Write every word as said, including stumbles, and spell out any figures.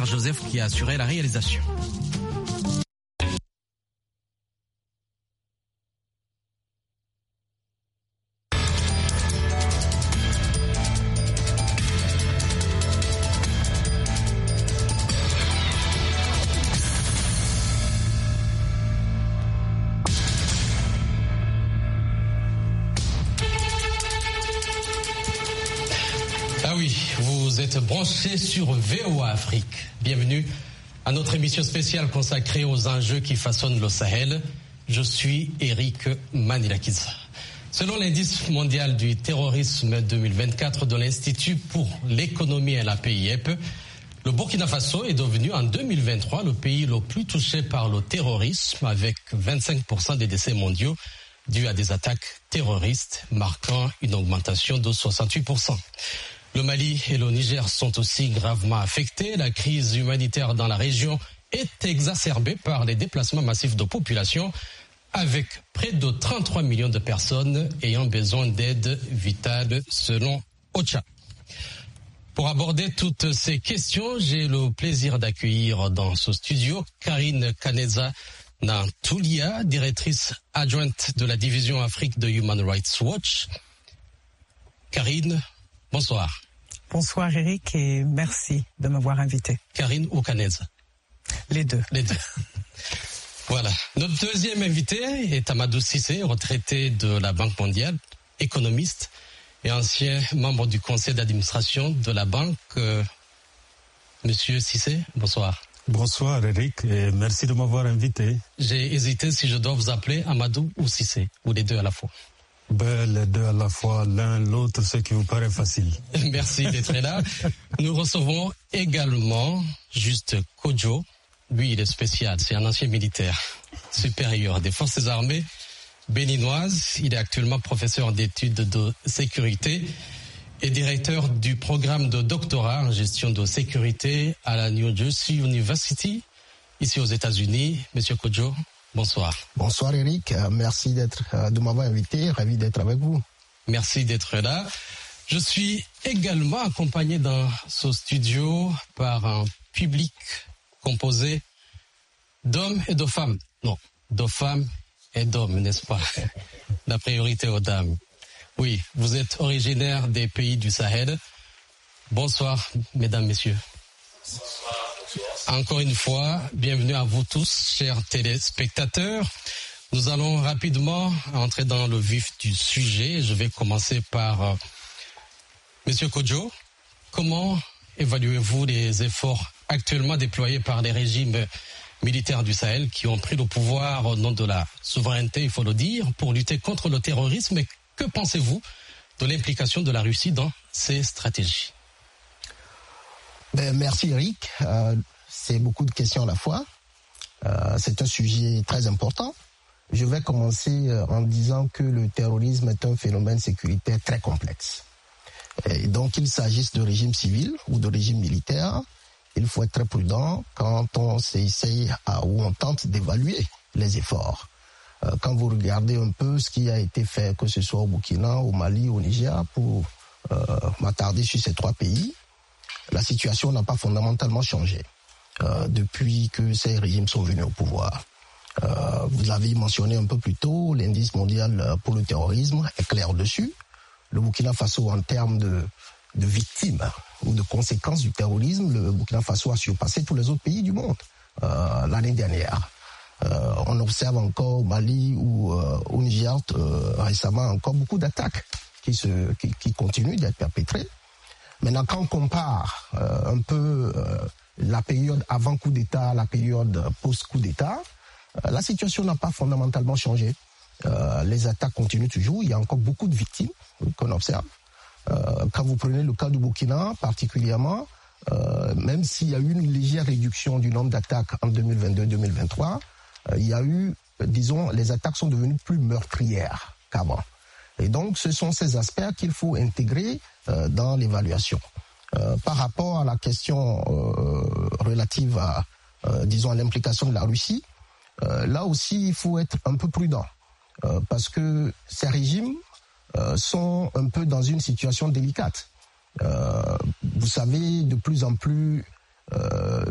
Pierre Joseph qui a assuré la réalisation. Branché sur V O A Afrique. Bienvenue à notre émission spéciale consacrée aux enjeux qui façonnent le Sahel. Je suis Eric Manilakiza. Selon l'indice mondial du terrorisme deux mille vingt-quatre de l'Institut pour l'économie et la P I E P, le Burkina Faso est devenu en deux mille vingt-trois le pays le plus touché par le terrorisme avec vingt-cinq pour cent des décès mondiaux dus à des attaques terroristes, marquant une augmentation de soixante-huit pour cent. Le Mali et le Niger sont aussi gravement affectés. La crise humanitaire dans la région est exacerbée par les déplacements massifs de population, avec près de trente-trois millions de personnes ayant besoin d'aide vitale selon OCHA. Pour aborder toutes ces questions, j'ai le plaisir d'accueillir dans ce studio Karine Kaneza Nantoulia, directrice adjointe de la division Afrique de Human Rights Watch. Karine, bonsoir. Bonsoir Eric et merci de m'avoir invité. Karine ou Kaneza? Les deux. Les deux. Voilà. Notre deuxième invité est Amadou Cissé, retraité de la Banque mondiale, économiste et ancien membre du conseil d'administration de la banque. Euh, Monsieur Cissé, bonsoir. Bonsoir Eric et merci de m'avoir invité. J'ai hésité si je dois vous appeler Amadou ou Cissé, ou les deux à la fois. Ben, les deux à la fois, l'un, l'autre, ce qui vous paraît facile. Merci d'être là. Nous recevons également Juste Kodjo. Lui, il est spécial, c'est un ancien militaire supérieur des forces armées béninoises. Il est actuellement professeur d'études de sécurité et directeur du programme de doctorat en gestion de sécurité à la New Jersey University, ici aux États-Unis. Monsieur Kodjo, bonsoir. Bonsoir Eric, euh, merci d'être, euh, de m'avoir invité, ravi d'être avec vous. Merci d'être là. Je suis également accompagné dans ce studio par un public composé d'hommes et de femmes. Non, de femmes et d'hommes, n'est-ce pas? La priorité aux dames. Oui, vous êtes originaire des pays du Sahel. Bonsoir, mesdames, messieurs. Bonsoir. Encore une fois, bienvenue à vous tous, chers téléspectateurs. Nous allons rapidement entrer dans le vif du sujet. Je vais commencer par euh, Monsieur Kodjo. Comment évaluez-vous les efforts actuellement déployés par les régimes militaires du Sahel qui ont pris le pouvoir au nom de la souveraineté, il faut le dire, pour lutter contre le terrorisme? Et que pensez-vous de l'implication de la Russie dans ces stratégies? Ben, merci Eric. Euh, c'est beaucoup de questions à la fois. Euh, c'est un sujet très important. Je vais commencer en disant que le terrorisme est un phénomène sécuritaire très complexe. Et donc, qu'il s'agisse de régime civil ou de régime militaire, il faut être très prudent quand on essaye à, ou on tente d'évaluer les efforts. Euh, quand vous regardez un peu ce qui a été fait, que ce soit au Burkina, au Mali, au Niger, pour euh, m'attarder sur ces trois pays, la situation n'a pas fondamentalement changé euh, depuis que ces régimes sont venus au pouvoir. Euh, vous l'avez mentionné un peu plus tôt, l'indice mondial pour le terrorisme est clair dessus. Le Burkina Faso, en termes de, de victimes ou de conséquences du terrorisme, le Burkina Faso a surpassé tous les autres pays du monde euh, l'année dernière. Euh, on observe encore au Mali ou euh, au Niger euh, récemment encore beaucoup d'attaques qui, se, qui, qui continuent d'être perpétrées. Maintenant, quand on compare euh, un peu euh, la période avant coup d'État, la période post-coup d'État, euh, la situation n'a pas fondamentalement changé. Euh, les attaques continuent toujours, il y a encore beaucoup de victimes qu'on observe. Euh, quand vous prenez le cas du Burkina particulièrement, euh, même s'il y a eu une légère réduction du nombre d'attaques en deux mille vingt-deux deux mille vingt-trois, euh, il y a eu, disons, les attaques sont devenues plus meurtrières qu'avant. Et donc, ce sont ces aspects qu'il faut intégrer euh, dans l'évaluation. Euh, par rapport à la question euh, relative à, euh, disons, à l'implication de la Russie, euh, là aussi, il faut être un peu prudent. Euh, parce que ces régimes euh, sont un peu dans une situation délicate. Euh, vous savez, de plus en plus, euh,